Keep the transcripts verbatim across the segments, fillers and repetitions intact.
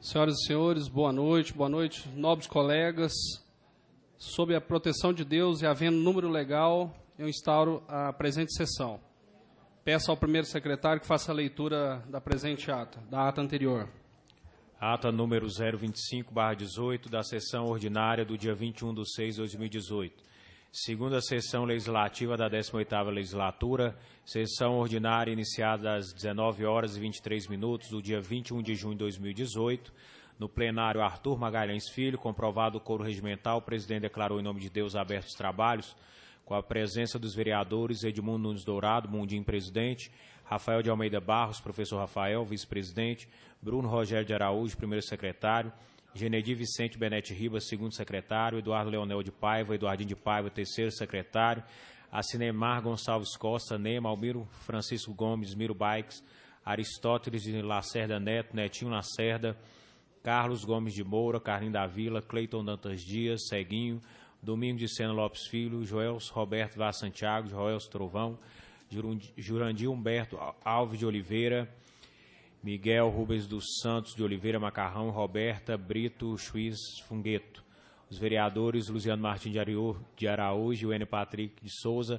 Senhoras e senhores, boa noite, boa noite, nobres colegas. Sob a proteção de Deus e havendo número legal, eu instauro a presente sessão. Peço ao primeiro secretário que faça a leitura da presente ata, da ata anterior. Ata número zero vinte e cinco barra dezoito, da sessão ordinária do dia vinte e um de seis de dois mil e dezoito. Segunda sessão legislativa da décima oitava legislatura, sessão ordinária iniciada às dezenove horas e vinte e três minutos do dia vinte e um de junho de dois mil e dezoito. No plenário, Arthur Magalhães Filho, comprovado o coro regimental, o presidente declarou em nome de Deus abertos os trabalhos, com a presença dos vereadores Edmundo Nunes Dourado, Mundim, presidente, Rafael de Almeida Barros, professor Rafael, vice-presidente, Bruno Rogério de Araújo, primeiro secretário, Genedi Vicente Benete Ribas, segundo secretário, Eduardo Leonel de Paiva, Eduardinho de Paiva, terceiro secretário, Acinemar Gonçalves Costa, Nema, Almiro Francisco Gomes, Miro Baix, Aristóteles de Lacerda Neto, Netinho Lacerda, Carlos Gomes de Moura, Carlinho da Vila, Cleiton Dantas Dias, Ceguinho, Domingo de Sena Lopes Filho, Joels Roberto Vaz Santiago, Joels Trovão, Jurandir Humberto Alves de Oliveira, Miguel Rubens dos Santos de Oliveira Macarrão, Roberta Brito Chuiz Fungueto. Os vereadores Luciano Martins de Araújo e o N. Patrick de Souza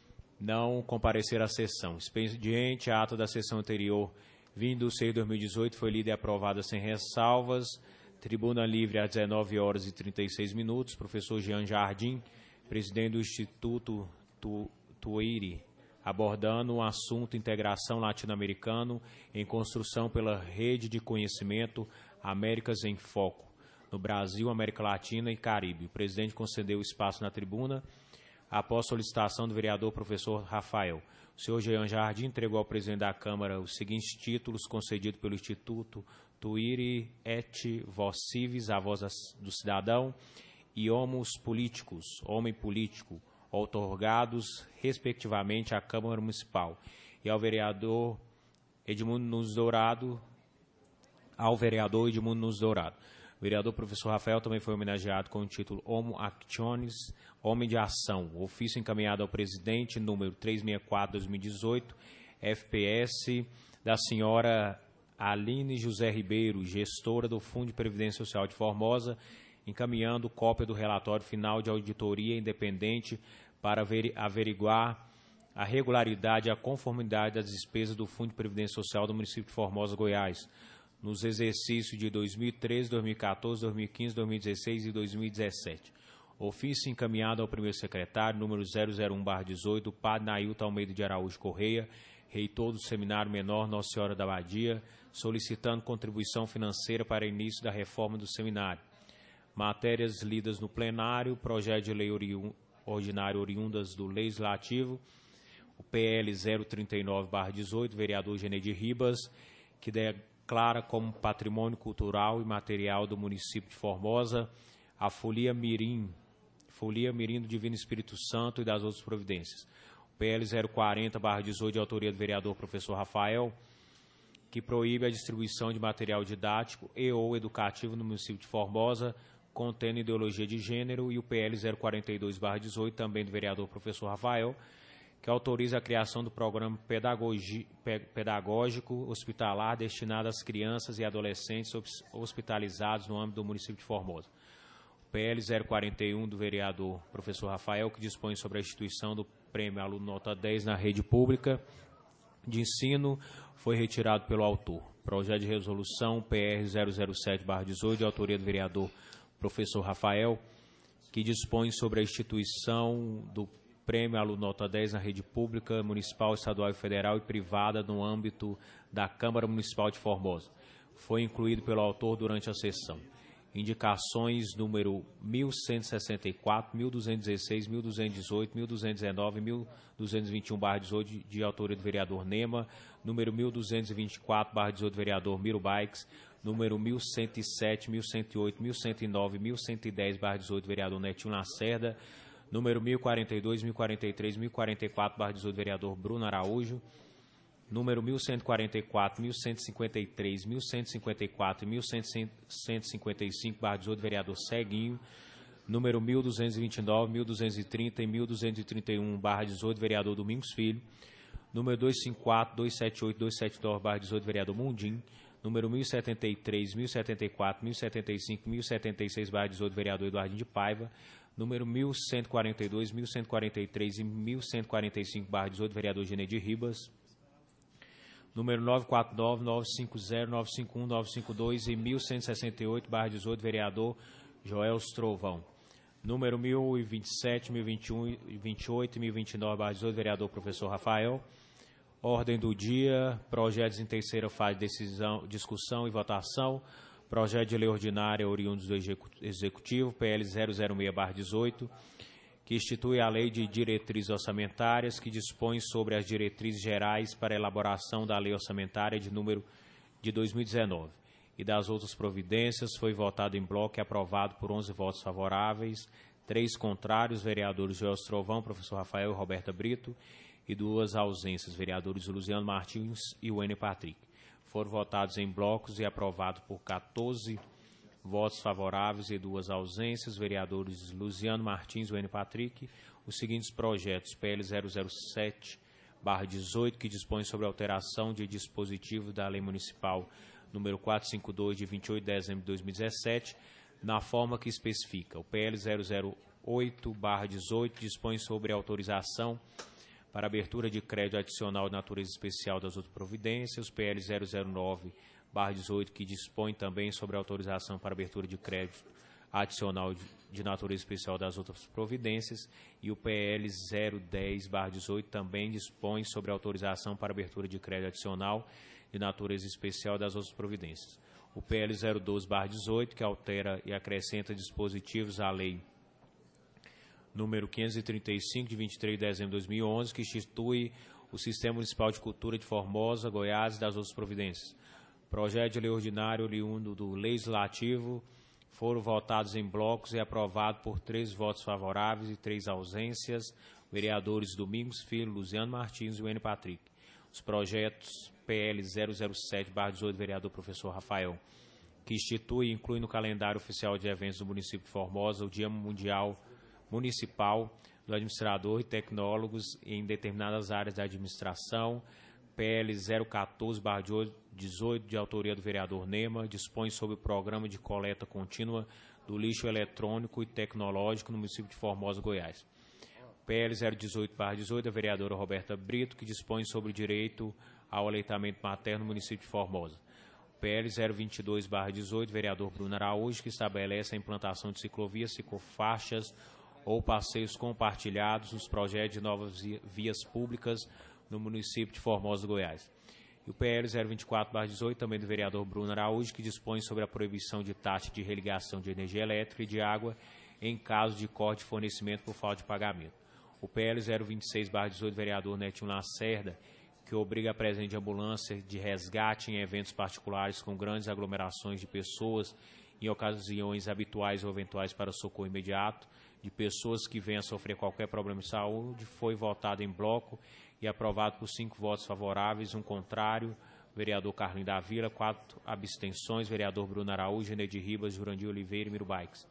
não compareceram à sessão. Expediente, a ata da sessão anterior, vinte de seis de dois mil e dezoito, foi lida e aprovada sem ressalvas. Tribuna livre às dezenove horas e trinta e seis minutos. Professor Jean Jardim, presidente do Instituto tu, Tuiri, abordando um assunto integração latino-americano em construção pela rede de conhecimento Américas em Foco, no Brasil, América Latina e Caribe. O presidente concedeu espaço na tribuna após solicitação do vereador professor Rafael. O senhor Jean Jardim entregou ao presidente da Câmara os seguintes títulos concedidos pelo Instituto Tuiri et Vos Civis, a voz do cidadão, e Homos Políticos, homem político, outorgados, respectivamente, à Câmara Municipal e ao vereador Edmundo Nunes Dourado, ao vereador Edmundo Nunes Dourado. O vereador professor Rafael também foi homenageado com o título Homo Actionis, Homem de Ação, ofício encaminhado ao presidente, número trezentos e sessenta e quatro barra dois mil e dezoito, F P S, da senhora Aline José Ribeiro, gestora do Fundo de Previdência Social de Formosa, encaminhando cópia do relatório final de auditoria independente para averiguar a regularidade e a conformidade das despesas do Fundo de Previdência Social do município de Formosa, Goiás, nos exercícios de dois mil e treze, dois mil e quatorze, dois mil e quinze, dois mil e dezesseis e dois mil e dezessete. Ofício encaminhado ao primeiro secretário, número zero zero um barra dezoito, padre Nailton Almeida de Araújo Correia, reitor do Seminário Menor Nossa Senhora da Abadia, solicitando contribuição financeira para início da reforma do seminário. Matérias lidas no plenário, projeto de lei oriun, ordinário oriundas do Legislativo, o P L zero trinta e nove barra dezoito, vereador Genedi Ribas, que declara como patrimônio cultural e material do município de Formosa a Folia Mirim, Folia Mirim do Divino Espírito Santo e das outras providências. O P L zero quarenta barra dezoito, de autoria do vereador professor Rafael, que proíbe a distribuição de material didático e ou educativo no município de Formosa, contendo ideologia de gênero, e o P L zero quarenta e dois barra dezoito, também do vereador professor Rafael, que autoriza a criação do programa pedagógico hospitalar destinado às crianças e adolescentes hospitalizados no âmbito do município de Formosa. O P L zero quarenta e um, do vereador professor Rafael, que dispõe sobre a instituição do prêmio aluno nota dez na rede pública de ensino, foi retirado pelo autor. Projeto de resolução P R zero zero sete barra dezoito, de autoria do vereador professor Rafael, que dispõe sobre a instituição do prêmio aluno nota dez na rede pública, municipal, estadual, e federal e privada no âmbito da Câmara Municipal de Formosa. Foi incluído pelo autor durante a sessão. Indicações número mil cento e sessenta e quatro, mil duzentos e dezesseis, mil duzentos e dezoito, mil duzentos e dezenove, mil duzentos e vinte e um barra dezoito, de, de autoria do vereador Nema, número mil duzentos e vinte e quatro barra dezoito, do vereador Miro Baix, número mil cento e sete, mil cento e oito, mil cento e nove, mil cento e dez barra dezoito, do vereador Netinho Lacerda, número mil e quarenta e dois, mil e quarenta e três, mil e quarenta e quatro barra dezoito, do vereador Bruno Araújo, número mil cento e quarenta e quatro, mil cento e cinquenta e três, mil cento e cinquenta e quatro e mil cento e cinquenta e cinco barra dezoito, do vereador Ceguinho, número mil duzentos e vinte e nove, mil duzentos e trinta e mil duzentos e trinta e um barra dezoito, do vereador Domingos Filho, número duzentos e cinquenta e quatro, duzentos e setenta e oito, duzentos e setenta e nove barra dezoito, do vereador Mundim, número mil e setenta e três, mil e setenta e quatro, mil e setenta e cinco, mil e setenta e seis, barra dezoito, vereador Eduardinho de Paiva, número mil cento e quarenta e dois, mil cento e quarenta e três e mil cento e quarenta e cinco, barra dezoito, vereador Genedir Ribas, número nove quatro nove, nove cinco zero, nove cinco um, nove cinco dois e mil cento e sessenta e oito, barra dezoito, vereador Joel Trovão, número mil e vinte e sete, mil e vinte e um, vinte e oito e mil e vinte e nove, barra dezoito, vereador professor Rafael. Ordem do dia, projetos em terceira fase de decisão, discussão e votação, projeto de lei ordinária oriundo do Executivo, P L zero zero seis barra dezoito, que institui a Lei de Diretrizes Orçamentárias, que dispõe sobre as diretrizes gerais para a elaboração da Lei Orçamentária de número de dois mil e dezenove, e das outras providências, foi votado em bloco e aprovado por onze votos favoráveis, três contrários, vereadores Joel Trovão, professor Rafael e Roberta Brito, e duas ausências, vereadores Luciano Martins e Wêner Patrick. Foram votados em blocos e aprovados por quatorze votos favoráveis e duas ausências, vereadores Luciano Martins e Wêner Patrick, os seguintes projetos: P L zero zero sete barra dezoito, que dispõe sobre a alteração de dispositivo da Lei Municipal número quatrocentos e cinquenta e dois, de vinte e oito de dezembro de dois mil e dezessete, na forma que especifica. O P L zero zero oito barra dezoito dispõe sobre a autorização para abertura de crédito adicional de natureza especial das outras providências, o P L zero zero nove barra dezoito, que dispõe também sobre a autorização para abertura de crédito adicional de, de natureza especial das outras providências, e o P L zero dez barra dezoito também dispõe sobre a autorização para abertura de crédito adicional de natureza especial das outras providências. O P L zero doze barra dezoito, que altera e acrescenta dispositivos à lei número quinhentos e trinta e cinco, de vinte e três de dezembro de dois mil e onze, que institui o Sistema Municipal de Cultura de Formosa, Goiás e das outras providências. Projeto de lei ordinário oriundo do Legislativo foram votados em blocos e aprovados por três votos favoráveis e três ausências, vereadores Domingos Filho, Luciano Martins e Wêner Patrick. Os projetos P L zero zero sete barra dezoito, vereador professor Rafael, que institui e inclui no calendário oficial de eventos do município de Formosa o Dia Mundial Municipal do Administrador e Tecnólogos em determinadas áreas da administração. P L zero quatorze barra dezoito, de autoria do vereador Nema, dispõe sobre o programa de coleta contínua do lixo eletrônico e tecnológico no município de Formosa, Goiás. P L zero dezoito barra dezoito, da vereadora Roberta Brito, que dispõe sobre o direito ao aleitamento materno no município de Formosa. P L zero vinte e dois barra dezoito, vereador Bruno Araújo, que estabelece a implantação de ciclovias, ciclofaixas ou passeios compartilhados nos projetos de novas vias públicas no município de Formosa, Goiás. E o P L zero vinte e quatro barra dezoito, também do vereador Bruno Araújo, que dispõe sobre a proibição de taxa de religação de energia elétrica e de água em caso de corte de fornecimento por falta de pagamento. O P L zero vinte e seis barra dezoito, do vereador Netinho Lacerda, que obriga a presença de ambulância de resgate em eventos particulares com grandes aglomerações de pessoas em ocasiões habituais ou eventuais para socorro imediato de pessoas que venham a sofrer qualquer problema de saúde, foi votado em bloco e aprovado por cinco votos favoráveis, um contrário, vereador Carlinho da Vila, quatro abstenções, vereador Bruno Araújo, Genedir Ribas, Jurandir Oliveira e Miro Baix.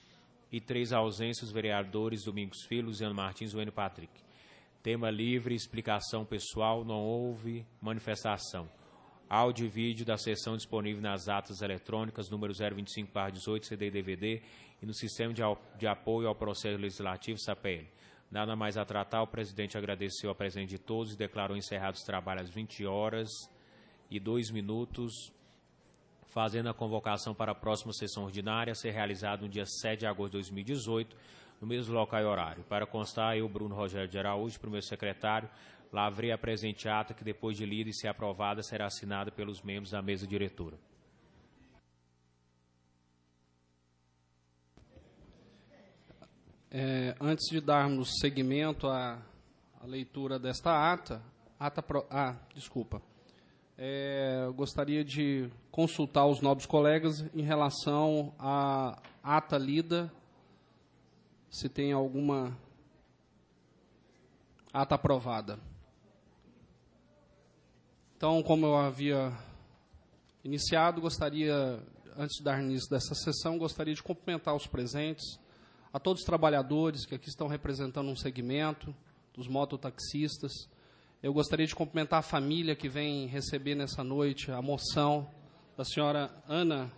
E três ausências, vereadores Domingos Filho, Luciano Martins e Wêner Patrick. Tema livre, explicação pessoal, não houve manifestação. Áudio e vídeo da sessão disponível nas atas eletrônicas, número zero vinte e cinco barra dezoito, C D e D V D, e no Sistema de, de Apoio ao Processo Legislativo, S A P L. Nada mais a tratar, o presidente agradeceu a presença de todos e declarou encerrados os trabalhos às vinte horas e dois minutos, fazendo a convocação para a próxima sessão ordinária, a ser realizada no dia sete de agosto de dois mil e dezoito, no mesmo local e horário. Para constar, eu, Bruno Rogério de Araújo, primeiro secretário, lavrei a presente ata, que depois de lida e se aprovada, será assinada pelos membros da mesa diretora. É, antes de darmos seguimento à, à leitura desta ata, ata pro, ah, desculpa, é, eu gostaria de consultar os nobres colegas em relação à ata lida, se tem alguma ata aprovada. Então, como eu havia iniciado, gostaria, antes de dar início dessa sessão, gostaria de cumprimentar os presentes, a todos os trabalhadores que aqui estão representando um segmento, dos mototaxistas. Eu gostaria de cumprimentar a família que vem receber nessa noite a moção da senhora Ana,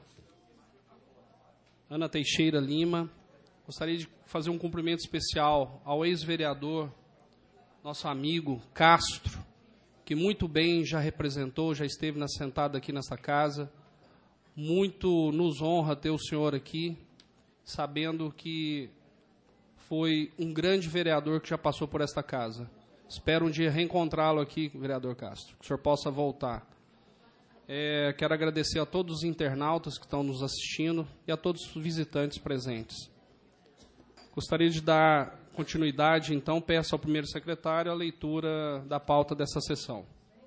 Ana Teixeira Lima. Gostaria de fazer um cumprimento especial ao ex-vereador, nosso amigo Castro, que muito bem já representou, já esteve na, sentado aqui nessa casa. Muito nos honra ter o senhor aqui, sabendo que foi um grande vereador que já passou por esta casa. Espero um dia reencontrá-lo aqui, vereador Castro, que o senhor possa voltar. É, quero agradecer a todos os internautas que estão nos assistindo e a todos os visitantes presentes. Gostaria de dar continuidade, então, peço ao primeiro secretário a leitura da pauta dessa sessão.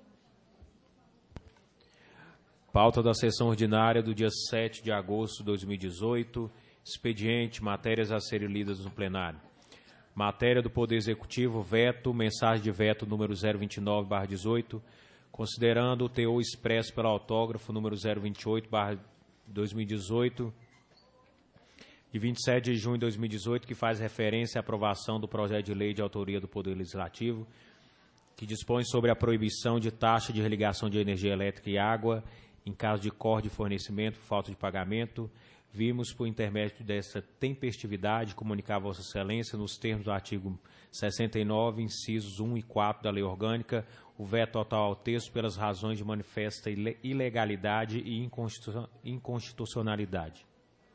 Pauta da sessão ordinária do dia sete de agosto de dois mil e dezoito, expediente, matérias a serem lidas no plenário. Matéria do Poder Executivo, veto, mensagem de veto número zero vinte e nove barra dezoito, considerando o teor expresso pelo autógrafo número zero vinte e oito barra dois mil e dezoito, de vinte e sete de junho de dois mil e dezoito, que faz referência à aprovação do projeto de lei de autoria do Poder Legislativo, que dispõe sobre a proibição de taxa de religação de energia elétrica e água em caso de corte de fornecimento por falta de pagamento. Vimos, por intermédio dessa tempestividade, comunicar a Vossa Excelência, nos termos do artigo sessenta e nove, incisos um e quatro da Lei Orgânica, o veto total ao texto pelas razões de manifesta ilegalidade e inconstitucionalidade.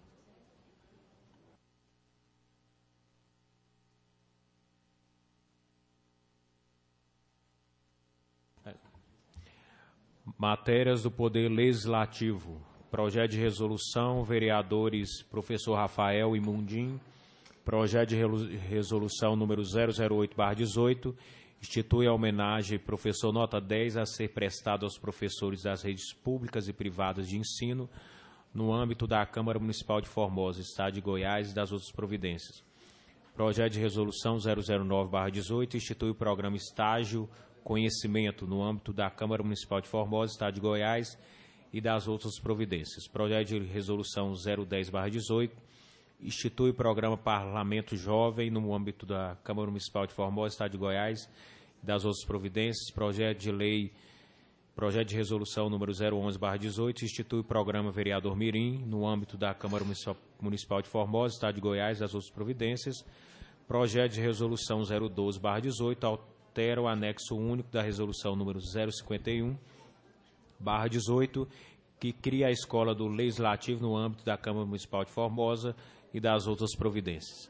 Matérias do Poder Legislativo. Projeto de resolução, vereadores professor Rafael e Mundim. Projeto de resolução número zero zero oito barra dezoito, institui a homenagem professor nota dez a ser prestado aos professores das redes públicas e privadas de ensino no âmbito da Câmara Municipal de Formosa, Estado de Goiás, e das outras providências. Projeto de resolução zero zero nove barra dezoito, institui o programa Estágio Conhecimento no âmbito da Câmara Municipal de Formosa, Estado de Goiás, e das outras providências. Projeto de resolução zero dez barra dezoito, institui o programa Parlamento Jovem no âmbito da Câmara Municipal de Formosa, Estado de Goiás, e das outras providências. Projeto de lei, projeto de resolução número zero onze barra dezoito, institui o programa Vereador Mirim no âmbito da Câmara Municipal de Formosa, Estado de Goiás, e das outras providências. Projeto de resolução zero doze barra dezoito, altera o anexo único da resolução número zero cinquenta e um barra dezoito, que cria a Escola do Legislativo no âmbito da Câmara Municipal de Formosa e das outras providências.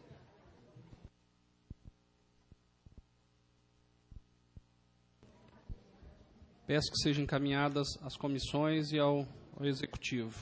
Peço que sejam encaminhadas às comissões e ao, ao Executivo.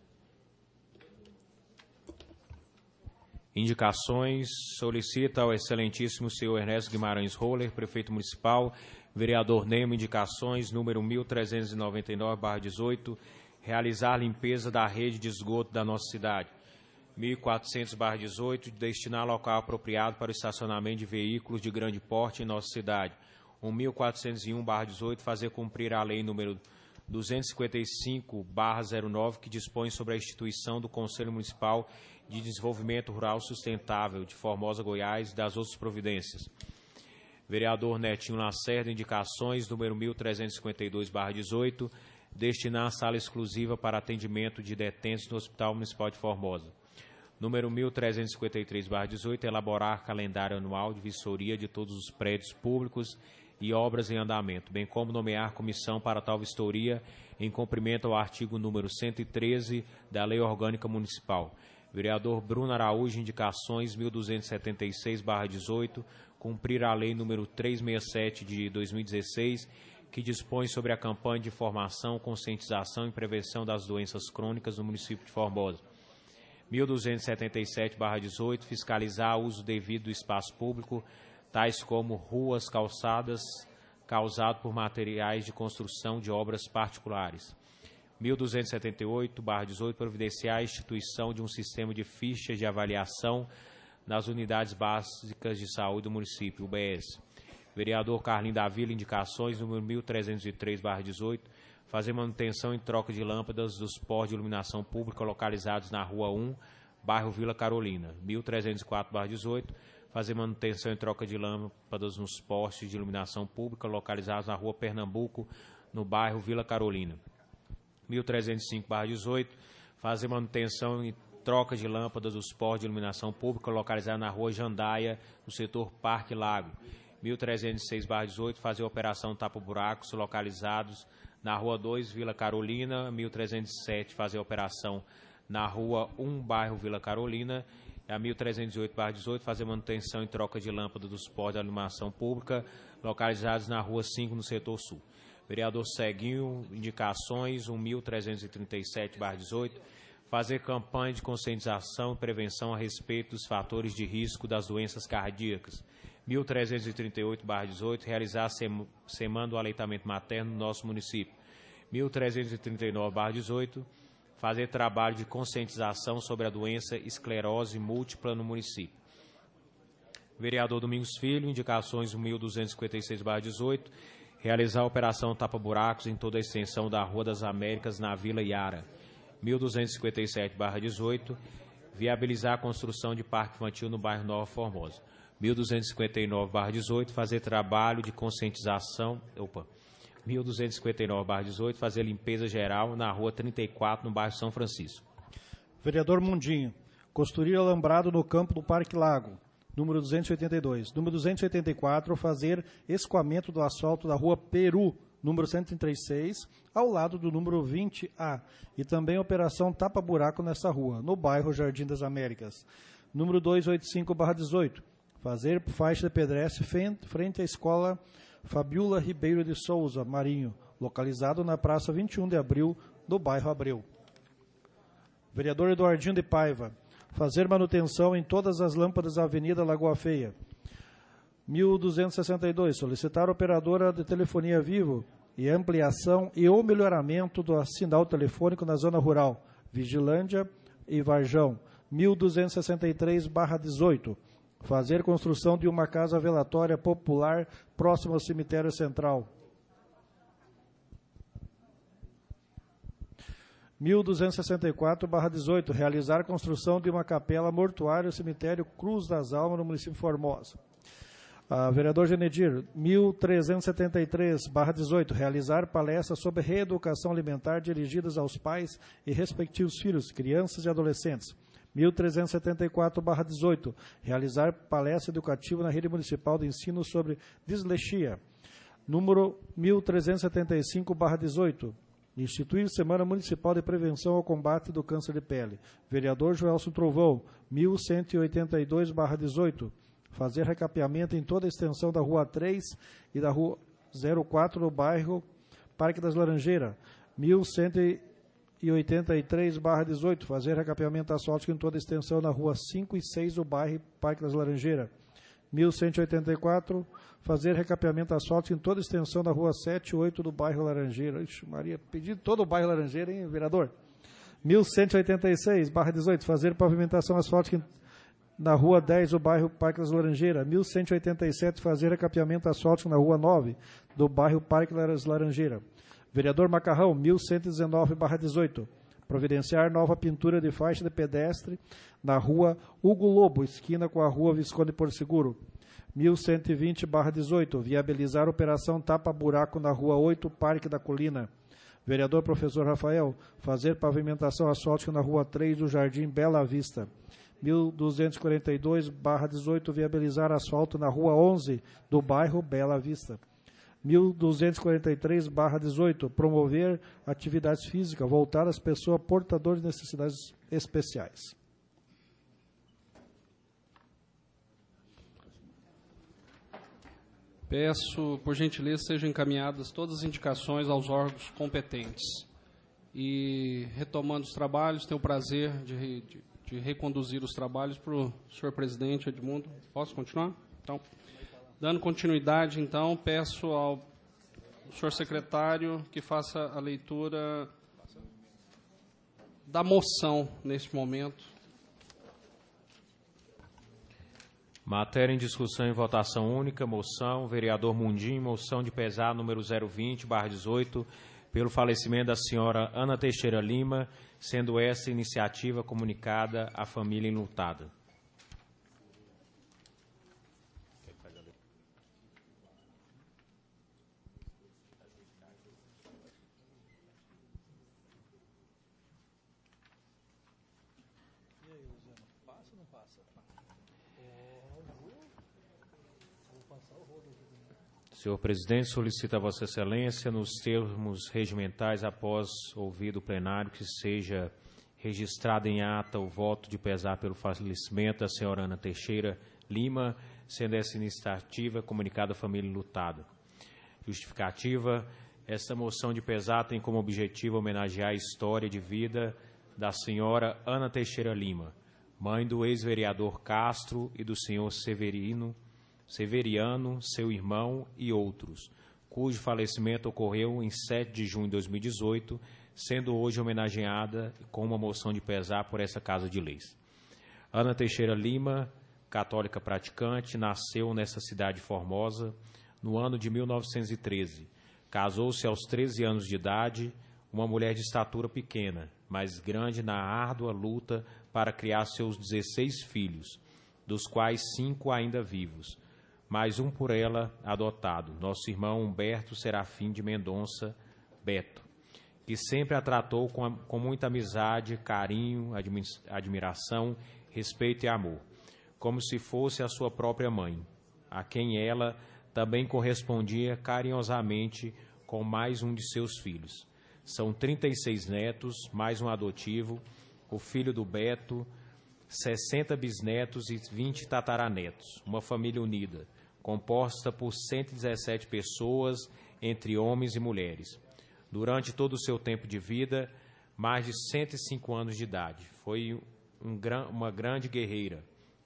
Indicações. Solicita ao excelentíssimo senhor Ernesto Guimarães Roller, prefeito municipal, vereador Nemo, indicações número mil trezentos e noventa e nove barra dezoito, realizar limpeza da rede de esgoto da nossa cidade. mil e quatrocentos barra dezoito, destinar local apropriado para o estacionamento de veículos de grande porte em nossa cidade. mil quatrocentos e um barra dezoito, fazer cumprir a lei número duzentos e cinquenta e cinco barra zero nove, que dispõe sobre a instituição do Conselho Municipal de Desenvolvimento Rural Sustentável de Formosa, Goiás, e das outras providências. Vereador Netinho Lacerda, indicações número mil trezentos e cinquenta e dois barra dezoito, destinar a sala exclusiva para atendimento de detentos no Hospital Municipal de Formosa. Número mil trezentos e cinquenta e três barra dezoito, elaborar calendário anual de vistoria de todos os prédios públicos e obras em andamento, bem como nomear comissão para tal vistoria em cumprimento ao artigo número cento e treze da Lei Orgânica Municipal. Vereador Bruno Araújo, indicações mil duzentos e setenta e seis barra dezoito, cumprir a lei número trezentos e sessenta e sete de dois mil e dezesseis, que dispõe sobre a campanha de informação, conscientização e prevenção das doenças crônicas no município de Formosa. mil duzentos e setenta e sete barra dezoito, fiscalizar o uso devido do espaço público, tais como ruas, calçadas, causado por materiais de construção de obras particulares. mil duzentos e setenta e oito barra dezoito, providenciar a instituição de um sistema de fichas de avaliação nas unidades básicas de saúde do município, U B S. Vereador Carlinho da Vila, indicações número mil trezentos e três barra dezoito, fazer manutenção e troca de lâmpadas dos postos de iluminação pública localizados na Rua um, bairro Vila Carolina. mil trezentos e quatro barra dezoito, fazer manutenção e troca de lâmpadas nos postos de iluminação pública localizados na Rua Pernambuco, no bairro Vila Carolina. mil trezentos e cinco barra dezoito, fazer manutenção e troca de lâmpadas dos postos de iluminação pública localizados na rua Jandaia, no setor Parque Lago. mil trezentos e seis barra dezoito, fazer operação tapa-buracos localizados na rua dois, Vila Carolina. mil trezentos e sete, fazer operação na rua um, bairro Vila Carolina. A mil trezentos e oito barra dezoito, fazer manutenção e troca de lâmpada dos postos de iluminação pública localizados na rua cinco, no setor sul. Vereador Ceguinho, indicações, mil trezentos e trinta e sete barra dezoito, fazer campanha de conscientização e prevenção a respeito dos fatores de risco das doenças cardíacas. mil trezentos e trinta e oito barra dezoito, realizar a semana do aleitamento materno no nosso município. mil trezentos e trinta e nove barra dezoito, fazer trabalho de conscientização sobre a doença esclerose múltipla no município. Vereador Domingos Filho, indicações mil duzentos e cinquenta e seis barra dezoito, realizar a operação tapa-buracos em toda a extensão da Rua das Américas, na Vila Iara. mil duzentos e cinquenta e sete barra dezoito, viabilizar a construção de parque infantil no bairro Nova Formosa. mil duzentos e cinquenta e nove barra dezoito, fazer trabalho de conscientização... Opa! mil duzentos e cinquenta e nove barra dezoito, fazer limpeza geral na rua trinta e quatro, no bairro São Francisco. Vereador Mundinho, construir alambrado no campo do Parque Lago, número duzentos e oitenta e dois. Número duzentos e oitenta e quatro, fazer escoamento do asfalto da rua Peru, número cento e trinta e seis, ao lado do número vinte A, e também operação tapa-buraco nessa rua, no bairro Jardim das Américas. Número duzentos e oitenta e cinco barra dezoito, fazer faixa de pedestre frente à escola Fabiola Ribeiro de Souza, Marinho, localizado na Praça vinte e um de Abril, do bairro Abreu. Vereador Eduardinho de Paiva, fazer manutenção em todas as lâmpadas da Avenida Lagoa Feia. mil duzentos e sessenta e dois, solicitar a operadora de telefonia Vivo e ampliação e ou melhoramento do sinal telefônico na zona rural, Vigilândia e Varjão. mil duzentos e sessenta e três barra dezoito, fazer construção de uma casa velatória popular próximo ao cemitério central. mil duzentos e sessenta e quatro barra dezoito, realizar construção de uma capela mortuária no cemitério Cruz das Almas, no município de Formosa. Uh, vereador Genedir, mil trezentos e setenta e três barra dezoito, realizar palestras sobre reeducação alimentar dirigidas aos pais e respectivos filhos, crianças e adolescentes. mil trezentos e setenta e quatro barra dezoito, realizar palestra educativa na rede municipal de ensino sobre dislexia. Número mil trezentos e setenta e cinco barra dezoito, instituir Semana Municipal de Prevenção ao Combate do Câncer de Pele. Vereador Joelson Trovão, mil cento e oitenta e dois barra dezoito, fazer recapeamento em toda a extensão da Rua três e da Rua zero quatro no bairro Parque das Laranjeiras. mil cento e oitenta e três barra dezoito, fazer recapeamento asfáltico em toda a extensão na Rua cinco e seis do bairro Parque das Laranjeiras. mil cento e oitenta e quatro, fazer recapeamento asfáltico em toda a extensão da Rua sete e oito do bairro Laranjeira. Ixi, Maria, pedi todo o bairro Laranjeira, hein, vereador? mil cento e oitenta e seis barra dezoito, fazer pavimentação asfáltica em na Rua dez, do bairro Parque das Laranjeiras. mil cento e oitenta e sete, fazer recapeamento asfáltico na Rua nove, do bairro Parque das Laranjeiras. Vereador Macarrão, mil cento e dezenove barra dezoito, providenciar nova pintura de faixa de pedestre na Rua Hugo Lobo, esquina com a Rua Visconde Porto Seguro. mil cento e vinte barra dezoito, viabilizar operação tapa-buraco na Rua oito, Parque da Colina. Vereador Professor Rafael, fazer pavimentação asfáltica na Rua três do Jardim Bela Vista. mil duzentos e quarenta e dois barra dezoito, viabilizar asfalto na Rua onze, do bairro Bela Vista. mil duzentos e quarenta e três barra dezoito, promover atividades físicas voltadas às pessoas portadoras de necessidades especiais. Peço, por gentileza, sejam encaminhadas todas as indicações aos órgãos competentes. E, retomando os trabalhos, tenho o prazer de, de, de reconduzir os trabalhos para o senhor presidente Edmundo. Posso continuar? Então, dando continuidade, então, peço ao senhor secretário que faça a leitura da moção neste momento. Matéria em discussão e votação única, moção, vereador Mundinho, moção de pesar número zero vinte barra dezoito, pelo falecimento da senhora Ana Teixeira Lima, sendo essa iniciativa comunicada à família enlutada. Senhor presidente, solicito a Vossa Excelência, nos termos regimentais, após ouvido o plenário, que seja registrado em ata o voto de pesar pelo falecimento da senhora Ana Teixeira Lima, sendo essa iniciativa comunicada à família enlutada. Justificativa: esta moção de pesar tem como objetivo homenagear a história de vida da senhora Ana Teixeira Lima, mãe do ex-vereador Castro e do senhor Severino, Severiano, seu irmão e outros, cujo falecimento ocorreu em sete de junho de dois mil e dezoito, sendo hoje homenageada com uma moção de pesar por essa Casa de Leis. Ana Teixeira Lima, católica praticante, nasceu nessa cidade formosa no ano de mil novecentos e treze. Casou-se aos treze anos de idade, uma mulher de estatura pequena, mas grande na árdua luta para criar seus dezesseis filhos, dos quais cinco ainda vivos, mais um por ela adotado, nosso irmão Humberto Serafim de Mendonça Beto, que sempre a tratou com, a, com muita amizade, carinho, admi, admiração, respeito e amor, como se fosse a sua própria mãe, a quem ela também correspondia carinhosamente com mais um de seus filhos. São trinta e seis netos, mais um adotivo, o filho do Beto, sessenta bisnetos e vinte tataranetos, uma família unida, composta por cento e dezessete pessoas, entre homens e mulheres. Durante todo o seu tempo de vida, mais de cento e cinco anos de idade. Foi um, uma grande guerreira.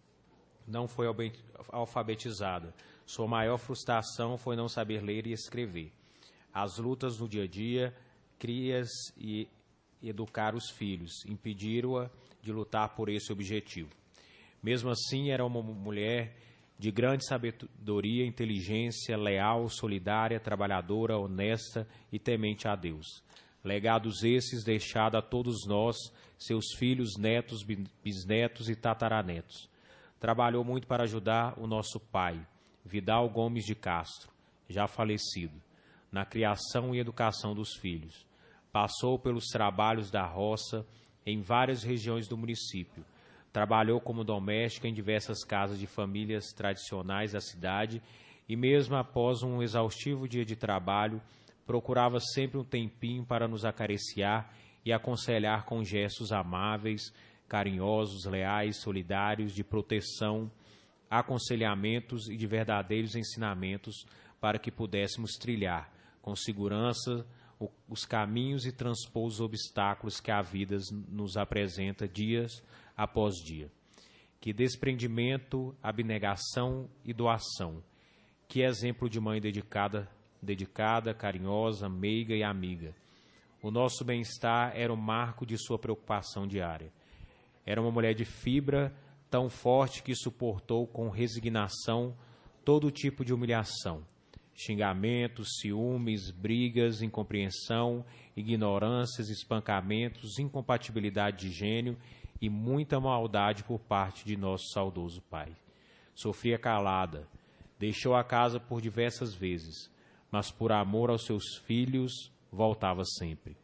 Não foi alfabetizada. Sua maior frustração foi não saber ler e escrever. As lutas no dia a dia, crias e educar os filhos, impediram-a de lutar por esse objetivo. Mesmo assim, era uma mulher de grande sabedoria, inteligência, leal, solidária, trabalhadora, honesta e temente a Deus. Legados esses deixados a todos nós, seus filhos, netos, bisnetos e tataranetos. Trabalhou muito para ajudar o nosso pai, Vidal Gomes de Castro, já falecido, na criação e educação dos filhos. Passou pelos trabalhos da roça em várias regiões do município. Trabalhou como doméstica em diversas casas de famílias tradicionais da cidade e, mesmo após um exaustivo dia de trabalho, procurava sempre um tempinho para nos acariciar e aconselhar com gestos amáveis, carinhosos, leais, solidários, de proteção, aconselhamentos e de verdadeiros ensinamentos para que pudéssemos trilhar com segurança os caminhos e transpor os obstáculos que a vida nos apresenta dias após dia. Que desprendimento, abnegação e doação. Que exemplo de mãe dedicada, dedicada, carinhosa, meiga e amiga. O nosso bem-estar era o marco de sua preocupação diária. Era uma mulher de fibra tão forte que suportou com resignação todo tipo de humilhação. Xingamentos, ciúmes, brigas, incompreensão, ignorâncias, espancamentos, incompatibilidade de gênio e muita maldade por parte de nosso saudoso pai. Sofria calada, deixou a casa por diversas vezes, mas por amor aos seus filhos, voltava sempre.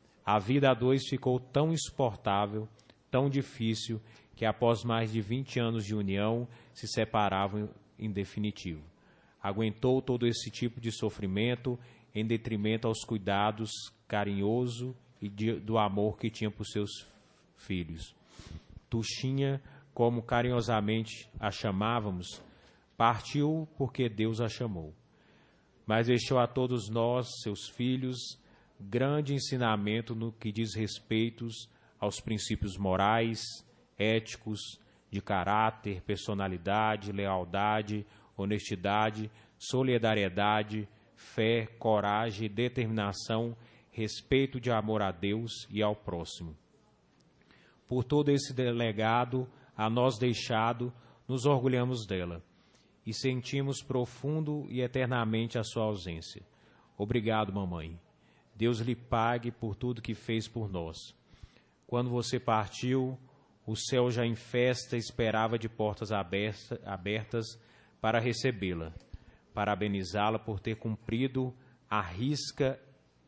A vida a dois ficou tão insuportável, tão difícil, que após mais de vinte anos de união, se separavam em definitivo. Aguentou todo esse tipo de sofrimento em detrimento aos cuidados carinhoso e de, do amor que tinha por seus filhos. Tuxinha, como carinhosamente a chamávamos, partiu porque Deus a chamou. Mas deixou a todos nós, seus filhos, grande ensinamento no que diz respeito aos princípios morais, éticos, de caráter, personalidade, lealdade, honestidade, solidariedade, fé, coragem, determinação, respeito de amor a Deus e ao próximo. Por todo esse legado a nós deixado, nos orgulhamos dela e sentimos profundo e eternamente a sua ausência. Obrigado, mamãe. Deus lhe pague por tudo que fez por nós. Quando você partiu, o céu já em festa esperava de portas abertas para recebê-la, parabenizá-la por ter cumprido à risca,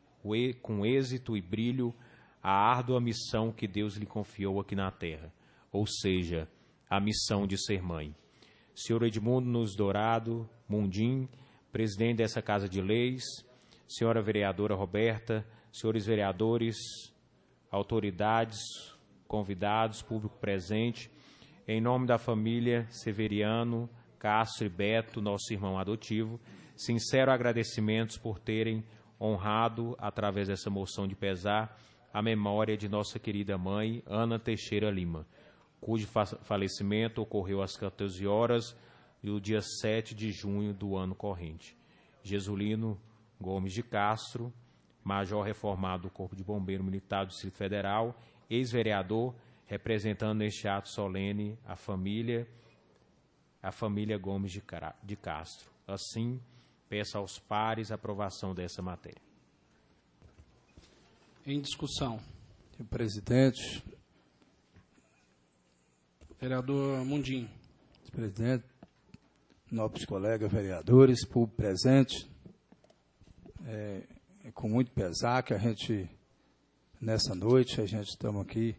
com êxito e brilho, a árdua missão que Deus lhe confiou aqui na terra, ou seja, a missão de ser mãe. senhor Edmundo Nunes Dourado Mundim, presidente dessa Casa de Leis, senhora vereadora Roberta, senhores vereadores, autoridades, convidados, público presente, em nome da família Severiano, Castro e Beto, nosso irmão adotivo, sincero agradecimentos por terem honrado, através dessa moção de pesar, a memória de nossa querida mãe, Ana Teixeira Lima, cujo falecimento ocorreu às quatorze horas do dia sete de junho do ano corrente. Jesulino Gomes de Castro, major reformado do Corpo de Bombeiro Militar do Distrito Federal, ex-vereador, representando neste ato solene a família, a família Gomes de Castro. Assim, peço aos pares a aprovação dessa matéria. Em discussão. Senhor presidente. Vereador Mundim. Senhor presidente, nobres colegas vereadores, público presente, é, é com muito pesar que a gente, nessa noite, a gente estamos aqui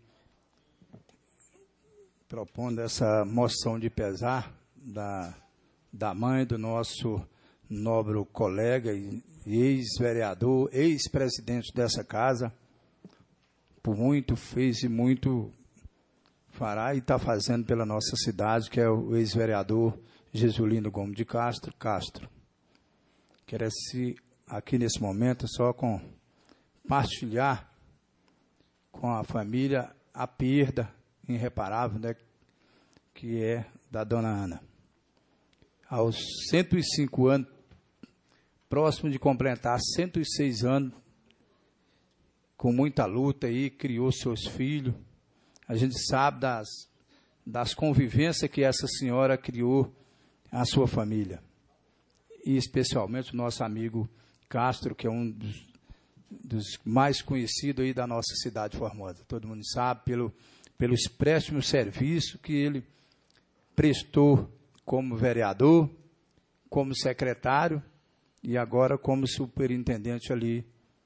propondo essa moção de pesar da, da mãe do nosso nobre colega e ex-vereador, ex-presidente dessa casa, por muito fez e muito fará e está fazendo pela nossa cidade, que é o ex-vereador Jesulino Gomes de Castro, Castro. Quero se aqui nesse momento só compartilhar com a família a perda irreparável, né, que é da dona Ana. Aos cento e cinco anos, próximo de completar cento e seis anos, com muita luta aí, criou seus filhos. A gente sabe das, das convivências que essa senhora criou a sua família. E especialmente o nosso amigo Castro, que é um dos, dos mais conhecidos aí da nossa cidade Formosa. Todo mundo sabe pelo, pelo expressivo serviço que ele prestou como vereador, como secretário e agora como superintendente ali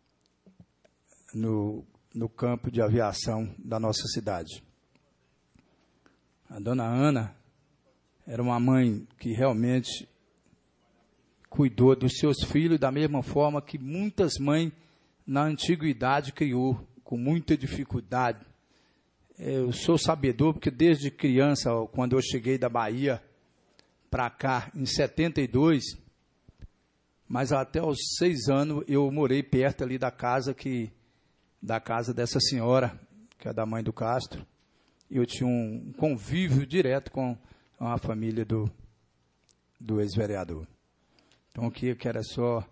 no, no campo de aviação da nossa cidade. A dona Ana era uma mãe que realmente cuidou dos seus filhos da mesma forma que muitas mães na antiguidade criou, com muita dificuldade. Eu sou sabedor porque desde criança, quando eu cheguei da Bahia para cá, em setenta e dois, mas até aos seis anos eu morei perto ali da casa, que, da casa dessa senhora, que é da mãe do Castro. Eu tinha um convívio direto com a família do, do ex-vereador. Então, aqui eu quero só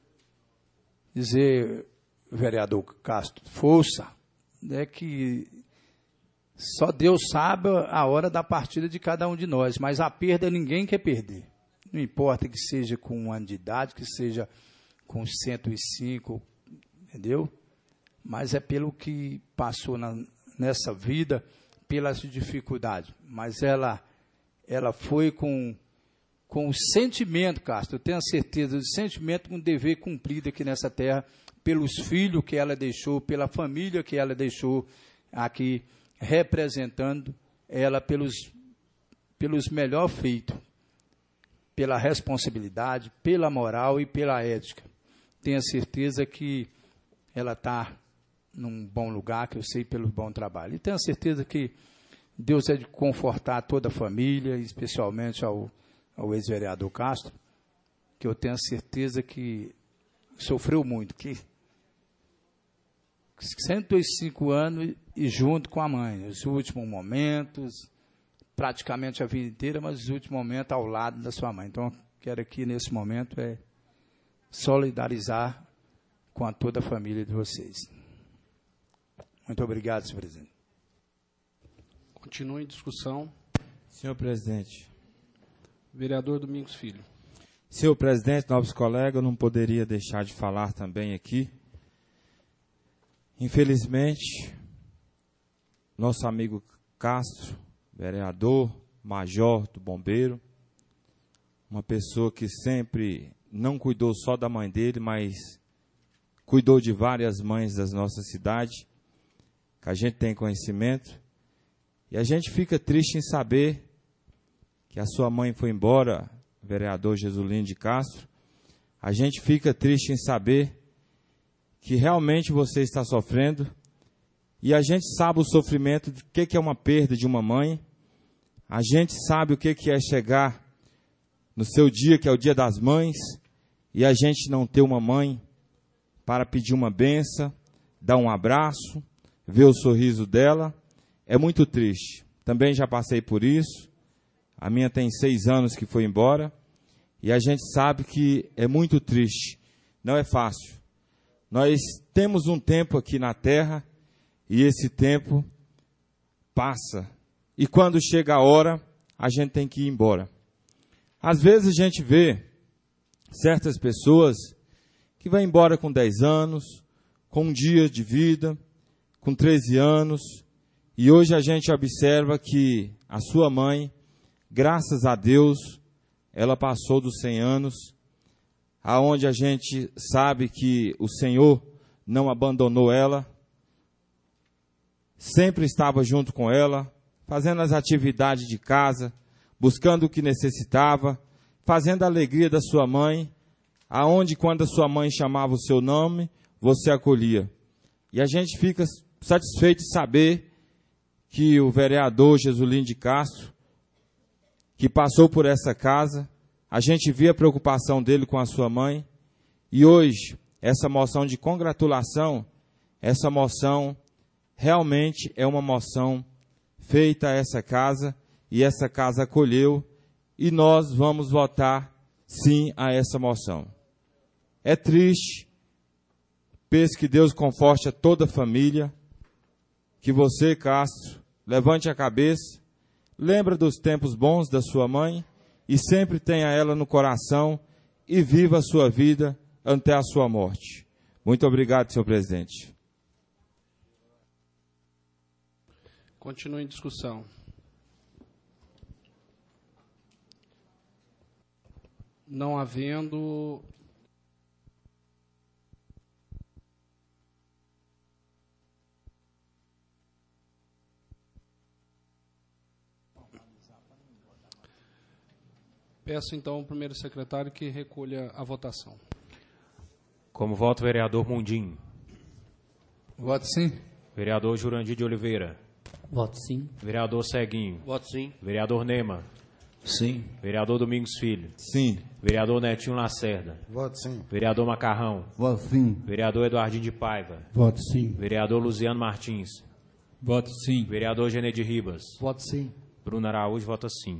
dizer, vereador Castro, força, né, que só Deus sabe a hora da partida de cada um de nós, mas a perda ninguém quer perder. Não importa que seja com um ano de idade, que seja com cento e cinco, entendeu? Mas é pelo que passou na, nessa vida, pelas dificuldades. Mas ela, ela foi com, com o sentimento, Castro, eu tenho a certeza, o sentimento com um dever cumprido aqui nessa terra, pelos filhos que ela deixou, pela família que ela deixou aqui, representando ela pelos, pelos melhor feitos, pela responsabilidade, pela moral e pela ética. Tenho a certeza que ela está num bom lugar, que eu sei pelo bom trabalho. E tenho a certeza que Deus é de confortar toda a família, especialmente ao, ao ex-vereador Castro, que eu tenho a certeza que sofreu muito, que cento e cinco anos e junto com a mãe, os últimos momentos, praticamente a vida inteira, mas os últimos momentos ao lado da sua mãe. Então, quero aqui nesse momento é solidarizar com a toda a família de vocês. Muito obrigado, senhor presidente. Continua em discussão. Senhor presidente. Vereador Domingos Filho. Senhor presidente, nobres colegas, eu não poderia deixar de falar também aqui. Infelizmente, nosso amigo Castro, vereador, major do bombeiro, uma pessoa que sempre não cuidou só da mãe dele, mas cuidou de várias mães das nossas cidades, que a gente tem conhecimento, e a gente fica triste em saber que a sua mãe foi embora, vereador Jesulino de Castro, a gente fica triste em saber que realmente você está sofrendo, e a gente sabe o sofrimento do que que é uma perda de uma mãe, a gente sabe o que que é chegar no seu dia, que é o dia das mães, e a gente não ter uma mãe para pedir uma benção, dar um abraço, ver o sorriso dela, é muito triste. Também já passei por isso, a minha tem seis anos que foi embora, e a gente sabe que é muito triste, não é fácil. Nós temos um tempo aqui na terra, e esse tempo passa. E quando chega a hora, a gente tem que ir embora. Às vezes a gente vê certas pessoas que vão embora com dez anos, com um dia de vida, com treze anos, e hoje a gente observa que a sua mãe, graças a Deus, ela passou dos cem anos, aonde a gente sabe que o Senhor não abandonou ela, sempre estava junto com ela, fazendo as atividades de casa, buscando o que necessitava, fazendo a alegria da sua mãe, aonde quando a sua mãe chamava o seu nome, você acolhia. E a gente fica satisfeito de saber que o vereador Jesulino de Castro, que passou por essa casa, a gente via a preocupação dele com a sua mãe, e hoje, essa moção de congratulação, essa moção realmente é uma moção feita a essa casa, e essa casa acolheu, e nós vamos votar sim a essa moção. É triste, peço que Deus conforte a toda a família, que você, Castro, levante a cabeça, lembra dos tempos bons da sua mãe, e sempre tenha ela no coração, e viva a sua vida até a sua morte. Muito obrigado, senhor presidente. Continue em discussão. Não havendo... Peço então ao primeiro secretário que recolha a votação. Como voto, vereador Mundim. Voto sim. Vereador Jurandir de Oliveira. Voto sim. Vereador Ceguinho. Voto sim. Vereador Nema. Sim. Vereador Domingos Filho. Sim. Vereador Netinho Lacerda. Voto sim. Vereador Macarrão. Voto sim. Vereador Eduardinho de Paiva. Voto sim. Vereador Luziano Martins. Voto sim. Vereador Genede Ribas. Voto sim. Bruno Araújo vota sim.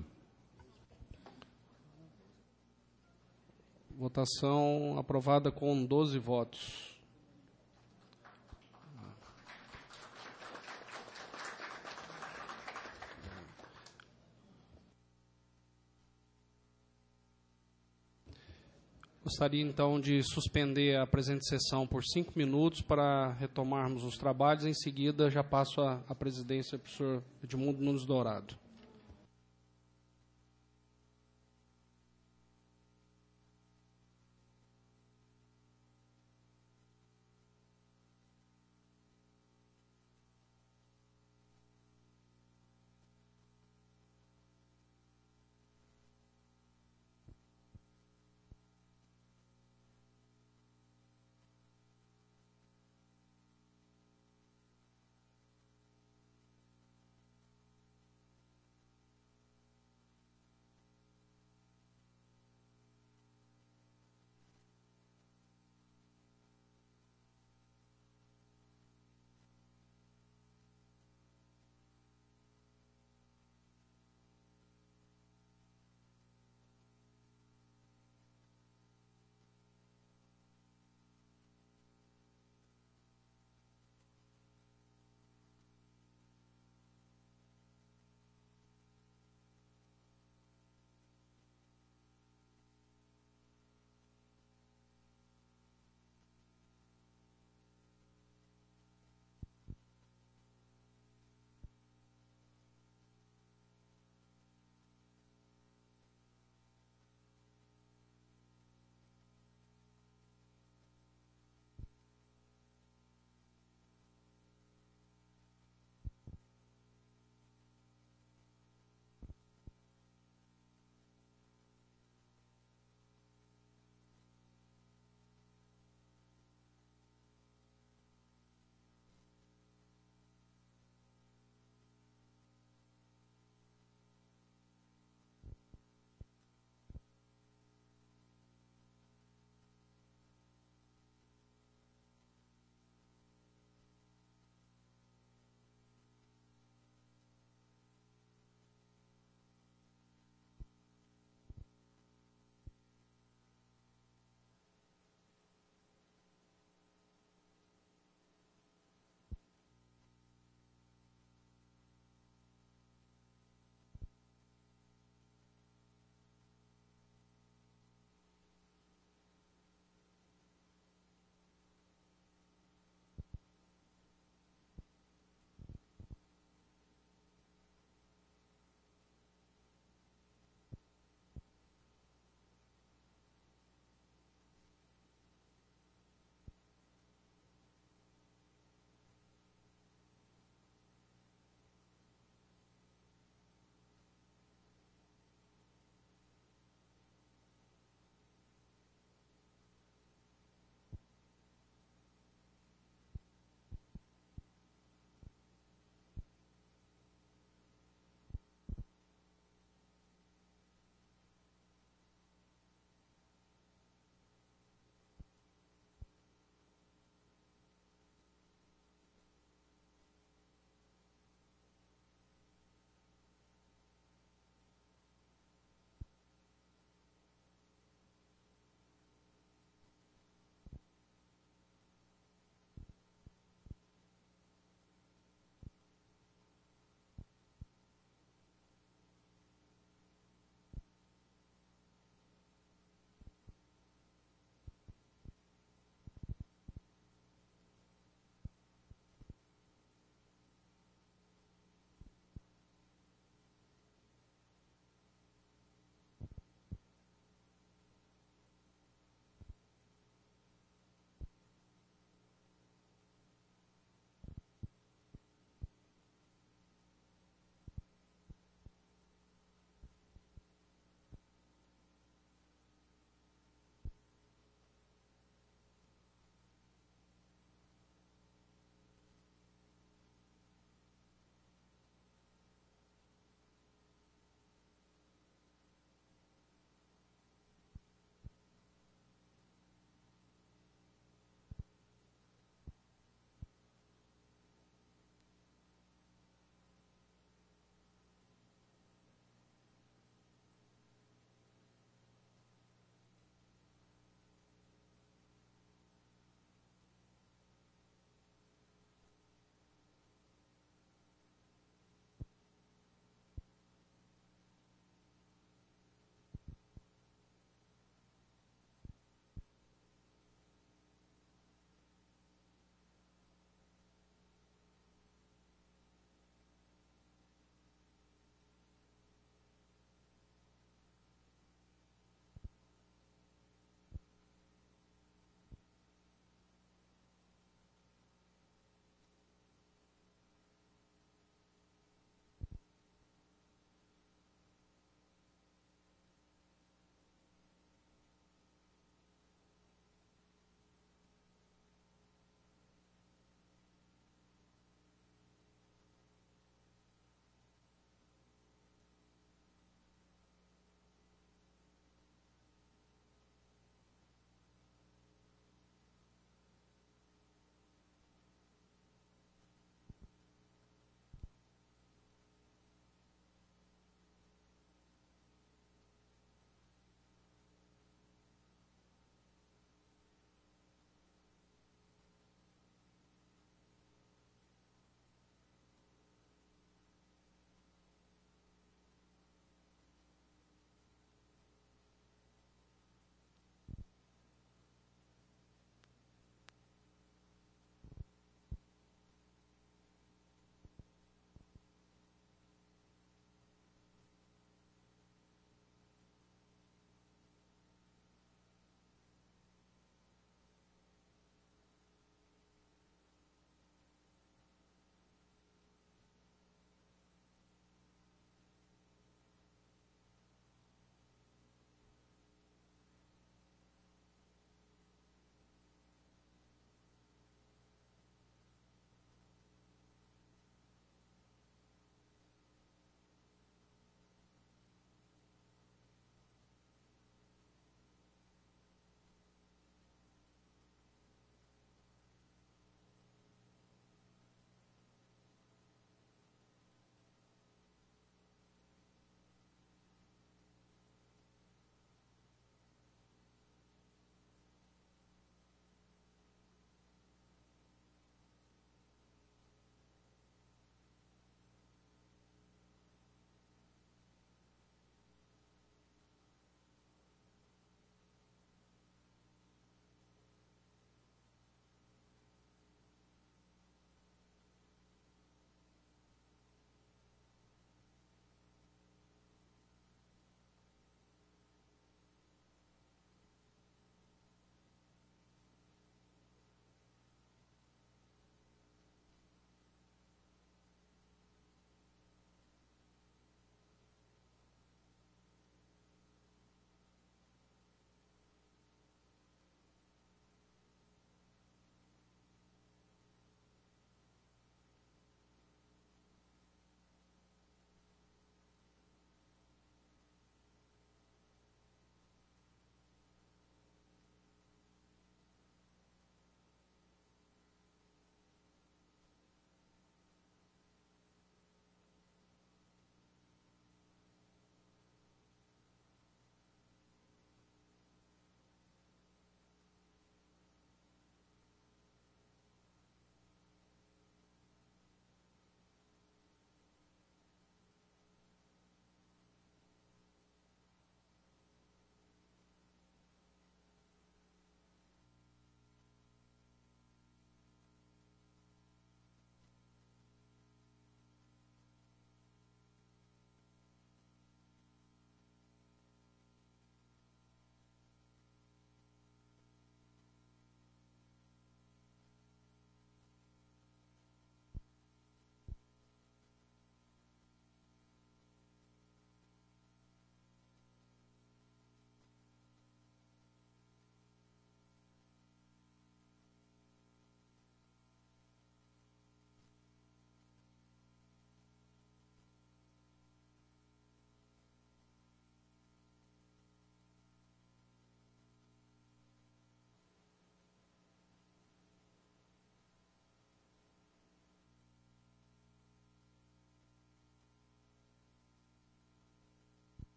Votação aprovada com doze votos. Gostaria então de suspender a presente sessão por cinco minutos para retomarmos os trabalhos. Em seguida, já passo a, a presidência para o senhor Edmundo Nunes Dourado.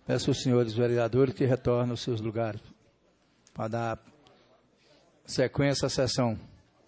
Peço aos senhores vereadores que retornem aos seus lugares para dar sequência à sessão.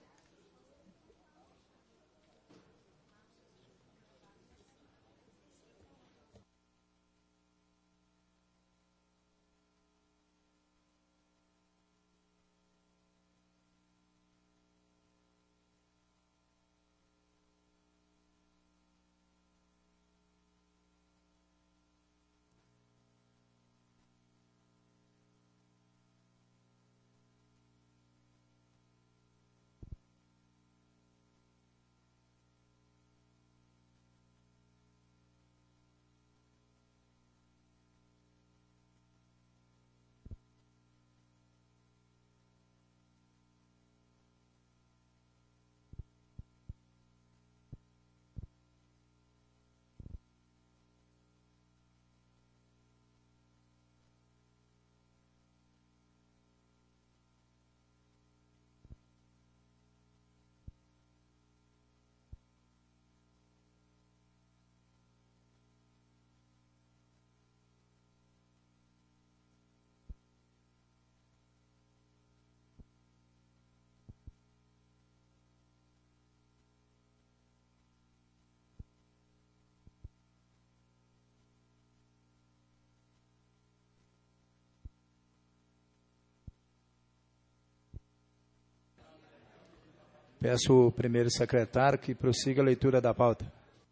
Peço ao primeiro secretário que prossiga a leitura da pauta.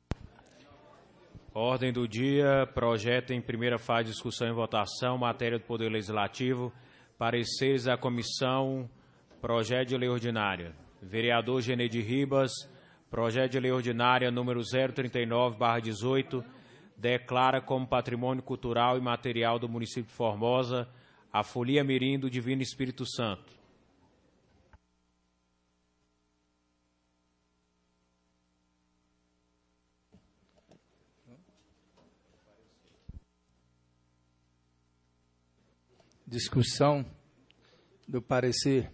Ordem do dia, projeto em primeira fase de discussão e votação, matéria do Poder Legislativo, pareceres da comissão, projeto de lei ordinária. Vereador Genedi Ribas, projeto de lei ordinária número zero trinta e nove barra dezoito, declara como patrimônio cultural e material do município de Formosa a Folia Mirim do Divino Espírito Santo. Discussão do parecer.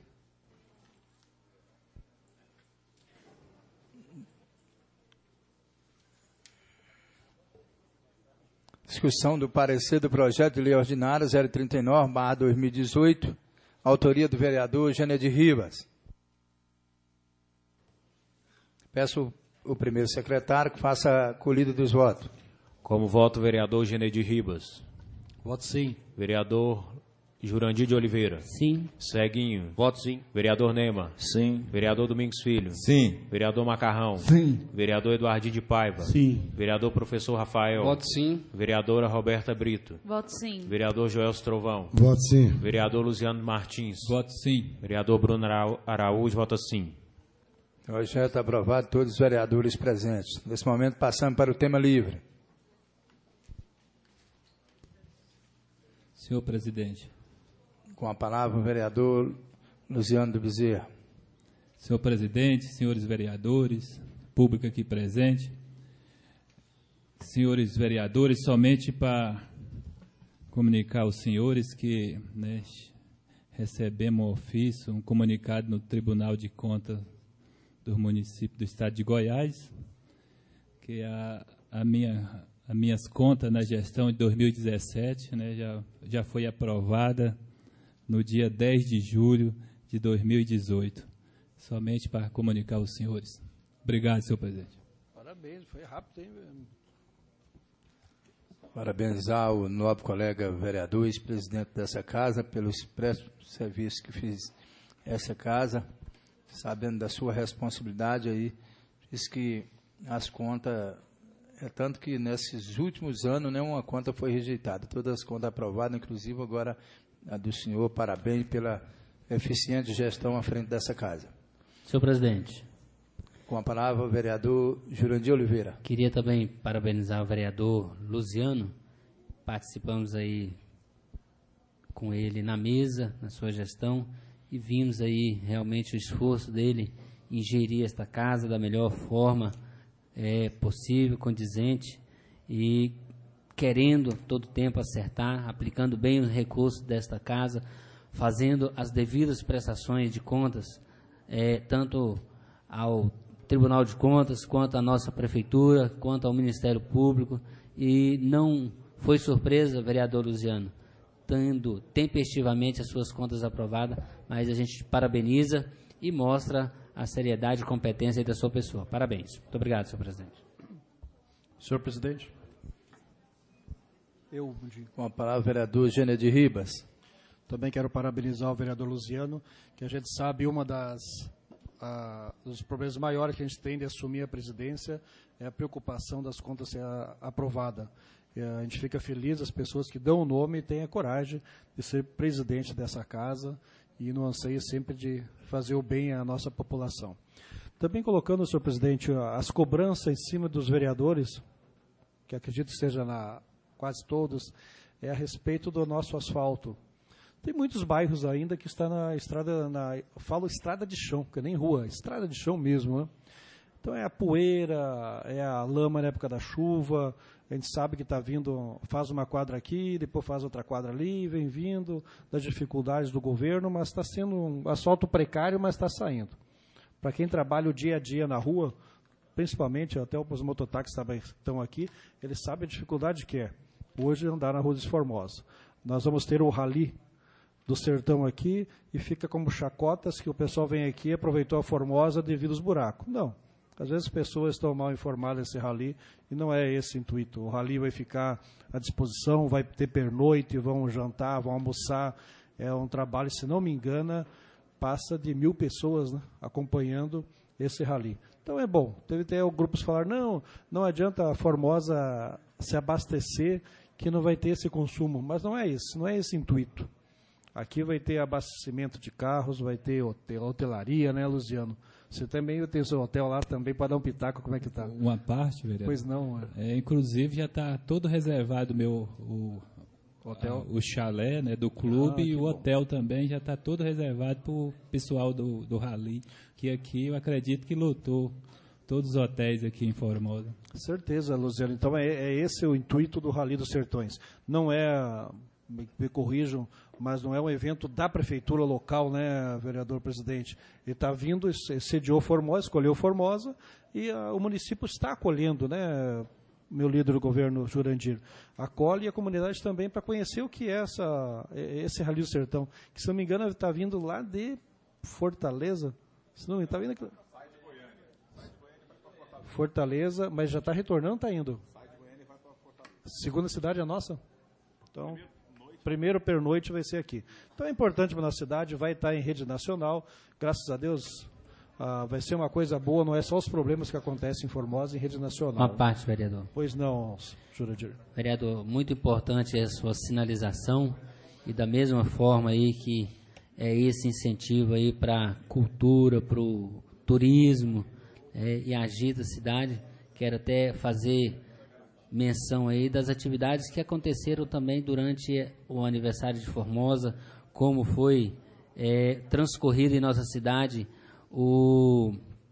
Discussão do parecer do projeto de lei ordinária zero trinta e nove barra dois mil e dezoito, autoria do vereador Genedi Ribas. Peço o primeiro secretário que faça a colhida dos votos. Como voto, vereador Genedi Ribas. Voto sim. Vereador Jurandir de Oliveira. Sim. Ceguinho. Voto sim. Vereador Nema. Sim. Vereador Domingos Filho. Sim. Vereador Macarrão. Sim. Vereador Eduardinho de Paiva. Sim. Vereador Professor Rafael. Voto sim. Vereadora Roberta Brito. Voto sim. Vereador Joel Trovão. Voto sim. Vereador Luciano Martins. Voto sim. Vereador Bruno Arau- Araújo, vota sim. Projeto aprovado, todos os vereadores presentes. Nesse momento, passamos para o tema livre. Senhor presidente. Com a palavra o vereador Luciano do Bezerra. Senhor presidente, senhores vereadores, público aqui presente. Senhores vereadores, somente para comunicar aos senhores que, né, recebemos um ofício, um comunicado no Tribunal de Contas do município do estado de Goiás, que a, a minha, as minhas contas na gestão de dois mil e dezessete, né, já, já foi aprovada no dia dez de julho de dois mil e dezoito. Somente para comunicar aos senhores. Obrigado, senhor presidente. Parabéns, foi rápido, hein? Parabenizar o nobre colega vereador, ex-presidente dessa casa, pelo expresso serviço que fez essa casa, sabendo da sua responsabilidade aí, diz que as contas, é tanto que nesses últimos anos nenhuma conta foi rejeitada, todas as contas aprovadas, inclusive agora a do senhor, parabéns pela eficiente gestão à frente dessa casa. Senhor presidente. Com a palavra o vereador Jurandir Oliveira. Queria também parabenizar o vereador Luciano. Participamos aí com ele na mesa, na sua gestão, e vimos aí realmente o esforço dele em gerir esta casa da melhor forma é, possível, condizente, e querendo todo tempo acertar, aplicando bem os recursos desta casa, fazendo as devidas prestações de contas, é, tanto ao Tribunal de Contas, quanto à nossa Prefeitura, quanto ao Ministério Público, e não foi surpresa, vereador Luziano, tendo tempestivamente as suas contas aprovadas, mas a gente parabeniza e mostra a seriedade e competência da sua pessoa. Parabéns. Muito obrigado, senhor presidente. Senhor presidente. Eu, com a palavra, vereador Gênero de Ribas. Também quero parabenizar o vereador Luziano, que a gente sabe uma das a, dos problemas maiores que a gente tem de assumir a presidência é a preocupação das contas ser a, aprovada. E a gente fica feliz, as pessoas que dão o nome têm a coragem de ser presidente dessa casa e no anseio sempre de fazer o bem à nossa população. Também colocando, senhor presidente, as cobranças em cima dos vereadores, que acredito que seja na quase todos, é a respeito do nosso asfalto. Tem muitos bairros ainda que está na estrada, na, eu falo estrada de chão, que é nem rua, estrada de chão mesmo, né? Então é a poeira, é a lama na época da chuva, a gente sabe que está vindo, faz uma quadra aqui, depois faz outra quadra ali, vem vindo das dificuldades do governo, mas está sendo um asfalto precário, mas está saindo. Para quem trabalha o dia a dia na rua, principalmente até os mototáxis também estão aqui, eles sabem a dificuldade que é. Hoje andar na Rua dos Formosa. Nós vamos ter o rally do Sertão aqui e fica como chacotas que o pessoal vem aqui e aproveitou a Formosa devido aos buracos. Não. Às vezes as pessoas estão mal informadas desse rally e não é esse o intuito. O rally vai ficar à disposição, vai ter pernoite, vão jantar, vão almoçar. É um trabalho, se não me engano, passa de mil pessoas, né, acompanhando esse rally. Então é bom. Teve até grupos que falaram, não, não adianta a Formosa se abastecer que não vai ter esse consumo. Mas não é isso, não é esse o intuito. Aqui vai ter abastecimento de carros, vai ter hotel, hotelaria, né, Luziano? Você também tem o seu hotel lá também para dar um pitaco, como é que está? Uma parte, vereador. Pois não. É. É, inclusive já está todo reservado meu, o, hotel? A, o chalé, né, do clube, Ah, e o bom. hotel também já está todo reservado para o pessoal do, do rally, que aqui eu acredito que lotou todos os hotéis aqui em Formosa. Certeza, Luziano. Então é, é esse o intuito do Rally dos Sertões. Não é, me, me corrijam, mas não é um evento da prefeitura local, né, vereador presidente? Ele está vindo, sediou Formosa, escolheu Formosa, e a, o município está acolhendo, né, meu líder do governo, Jurandir, acolhe a comunidade também para conhecer o que é essa, esse Rally do Sertão, que, se não me engano, está vindo lá de Fortaleza, se não me engano, está vindo aqui. Fortaleza, mas já está retornando, está indo. Segunda cidade é nossa? Então, primeiro pernoite vai ser aqui. Então é importante para a nossa cidade, vai estar em rede nacional. Graças a Deus, ah, vai ser uma coisa boa, não é só os problemas que acontecem em Formosa, em rede nacional. Uma parte, vereador. Pois não, Jurandir. Vereador, muito importante a sua sinalização e da mesma forma aí que é esse incentivo aí para a cultura, para o turismo, É, e agita a cidade. Quero até fazer menção aí das atividades que aconteceram também durante o aniversário de Formosa, como foi é, transcorrido em nossa cidade o,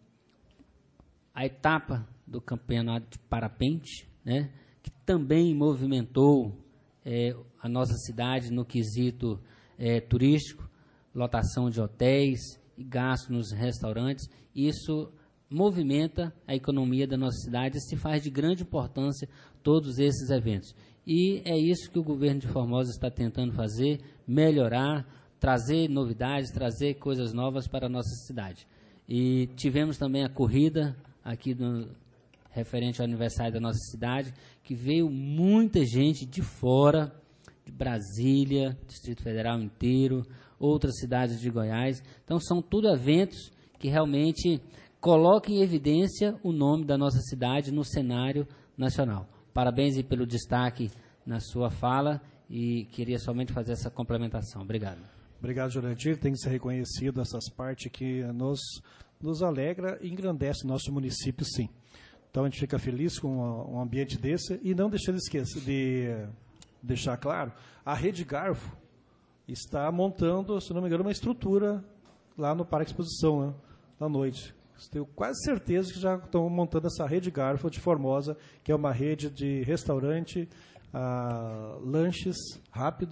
a etapa do campeonato de parapente, né, que também movimentou é, a nossa cidade no quesito é, turístico, lotação de hotéis e gasto nos restaurantes. Isso movimenta a economia da nossa cidade e se faz de grande importância todos esses eventos. E é isso que o governo de Formosa está tentando fazer, melhorar, trazer novidades, trazer coisas novas para a nossa cidade. E tivemos também a corrida aqui no, referente ao aniversário da nossa cidade, que veio muita gente de fora, de Brasília, Distrito Federal inteiro, outras cidades de Goiás. Então são tudo eventos que realmente coloca em evidência o nome da nossa cidade no cenário nacional. Parabéns aí pelo destaque na sua fala e queria somente fazer essa complementação. Obrigado. Obrigado, Jurandir. Tem que ser reconhecido essas partes que nos, nos alegra e engrandece o nosso município, sim. Então a gente fica feliz com um ambiente desse e não deixando de esquecer, de deixar claro, a Rede Garfo está montando, se não me engano, uma estrutura lá no Parque Exposição, né, à noite. Tenho quase certeza que já estão montando essa Rede Garfo de Formosa, que é uma rede de restaurante, ah, lanches rápido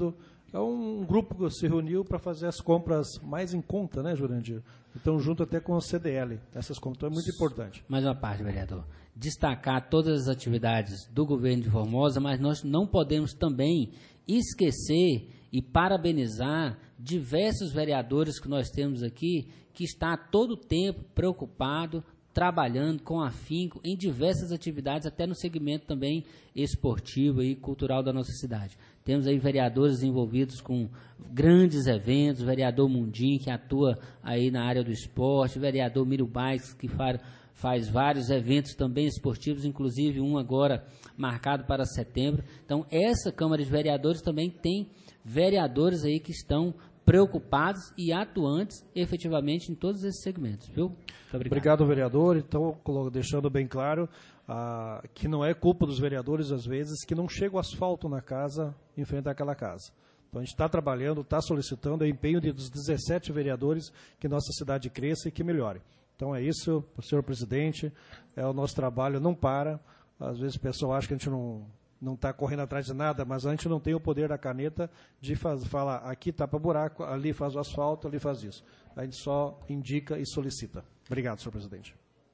É um grupo que se reuniu para fazer as compras mais em conta, né, Jurandir? Então, junto até com o C D L. Essas compras então, é muito importante. Mais uma parte, vereador. Destacar todas as atividades do governo de Formosa, mas nós não podemos também esquecer e parabenizar diversos vereadores que nós temos aqui, que está a todo tempo preocupado, trabalhando com afinco em diversas atividades, até no segmento também esportivo e cultural da nossa cidade. Temos aí vereadores envolvidos com grandes eventos, vereador Mundim, que atua aí na área do esporte, vereador Miro Baix, que faz, faz vários eventos também esportivos, inclusive um agora marcado para setembro. Então, essa Câmara de Vereadores também tem vereadores aí que estão preocupados e atuantes efetivamente em todos esses segmentos, viu? Muito obrigado. Obrigado, vereador. Então, deixando bem claro ah, que não é culpa dos vereadores, às vezes, que não chega o asfalto na casa, em frente àquela casa. Então, a gente está trabalhando, está solicitando, é empenho dos dezessete vereadores que nossa cidade cresça e que melhore. Então, é isso, senhor presidente, é o nosso trabalho, não para. Às vezes, o pessoal acha que a gente não... não está correndo atrás de nada, mas a gente não tem o poder da caneta de faz, falar, aqui tapa buraco, ali faz o asfalto, ali faz isso. A gente só indica e solicita. Obrigado, senhor presidente.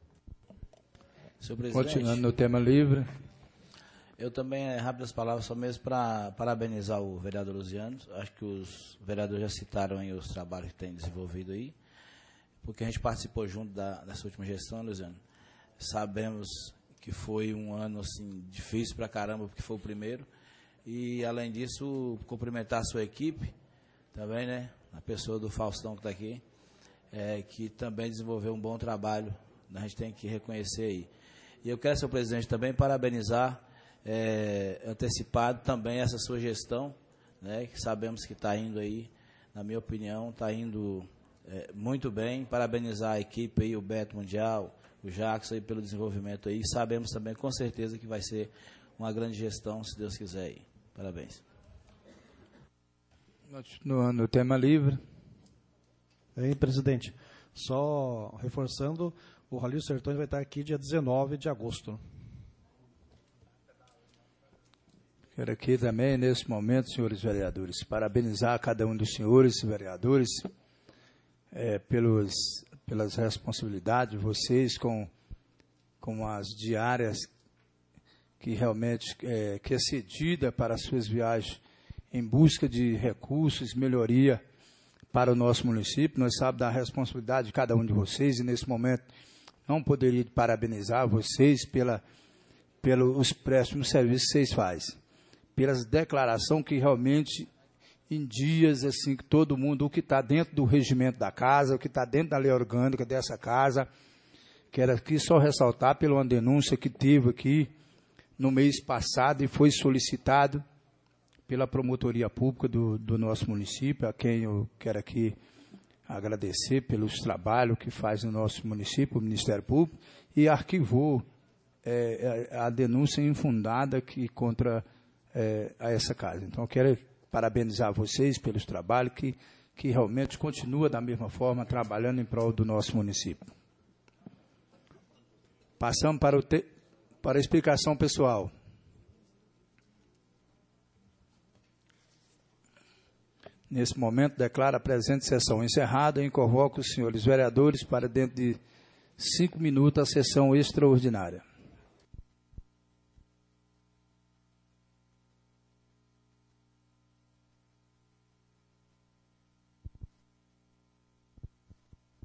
Senhor presidente, continuando no tema livre. Eu também, é, rápidas palavras, só mesmo para parabenizar o vereador Luziano. Acho que os vereadores já citaram aí os trabalhos que tem desenvolvido aí, porque a gente participou junto da, dessa última gestão, Luziano. Sabemos que foi um ano assim difícil pra caramba, porque foi o primeiro. E, além disso, cumprimentar a sua equipe também, né? A pessoa do Faustão que está aqui, é, que também desenvolveu um bom trabalho. A gente tem que reconhecer aí. E eu quero, senhor presidente, também parabenizar é, antecipado também essa sua gestão, né? Que sabemos que está indo aí, na minha opinião, está indo é, muito bem. Parabenizar a equipe aí, o Beto Mundial, o Jackson aí pelo desenvolvimento aí. Sabemos também com certeza que vai ser uma grande gestão, se Deus quiser aí. Parabéns. Continuando o tema livre. Aí, presidente, só reforçando, o Rally dos Sertões vai estar aqui dia dezenove de agosto. Quero aqui também, nesse momento, senhores vereadores, parabenizar cada um dos senhores vereadores é, pelos, pelas responsabilidades de vocês com, com as diárias que realmente é, que é cedida para as suas viagens em busca de recursos, melhoria para o nosso município. Nós sabemos da responsabilidade de cada um de vocês e, nesse momento, não poderia parabenizar vocês pela, pelos préstimos serviços que vocês fazem, pelas declarações que realmente, em dias assim, que todo mundo, o que está dentro do regimento da casa, o que está dentro da lei orgânica dessa casa, quero aqui só ressaltar pela uma denúncia que teve aqui no mês passado e foi solicitado pela promotoria pública do, do nosso município, a quem eu quero aqui agradecer pelos trabalhos que faz no nosso município, o Ministério Público, e arquivou é, a denúncia infundada que, contra é, a essa casa. Então, eu quero parabenizar vocês pelos trabalhos que, que realmente continua da mesma forma trabalhando em prol do nosso município. Passamos para, o te, para a explicação pessoal. Nesse momento, declaro a presente sessão encerrada e convoco os senhores vereadores para, dentro de cinco minutos, a sessão extraordinária.